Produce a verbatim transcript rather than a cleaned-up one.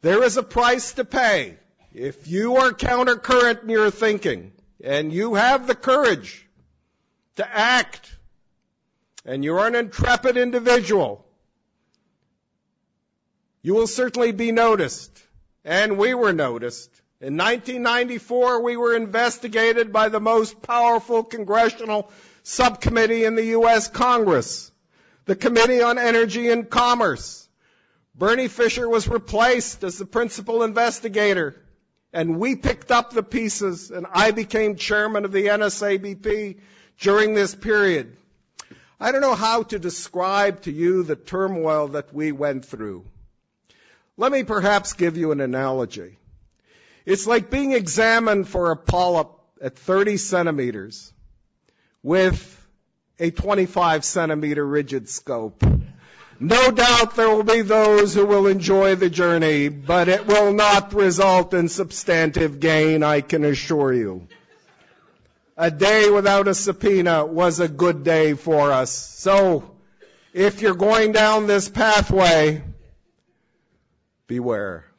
There is a price to pay. If you are countercurrent in your thinking, and you have the courage to act, and you're an intrepid individual, you will certainly be noticed. And we were noticed. In nineteen ninety-four, we were investigated by the most powerful congressional subcommittee in the U S Congress, the Committee on Energy and Commerce. Bernie Fisher was replaced as the principal investigator, and we picked up the pieces, and I became chairman of the N S A B P during this period. I don't know how to describe to you the turmoil that we went through. Let me perhaps give you an analogy. It's like being examined for a polyp at thirty centimeters with a twenty-five centimeter rigid scope. No doubt there will be those who will enjoy the journey, but it will not result in substantive gain, I can assure you. A day without a subpoena was a good day for us. So, if you're going down this pathway, beware.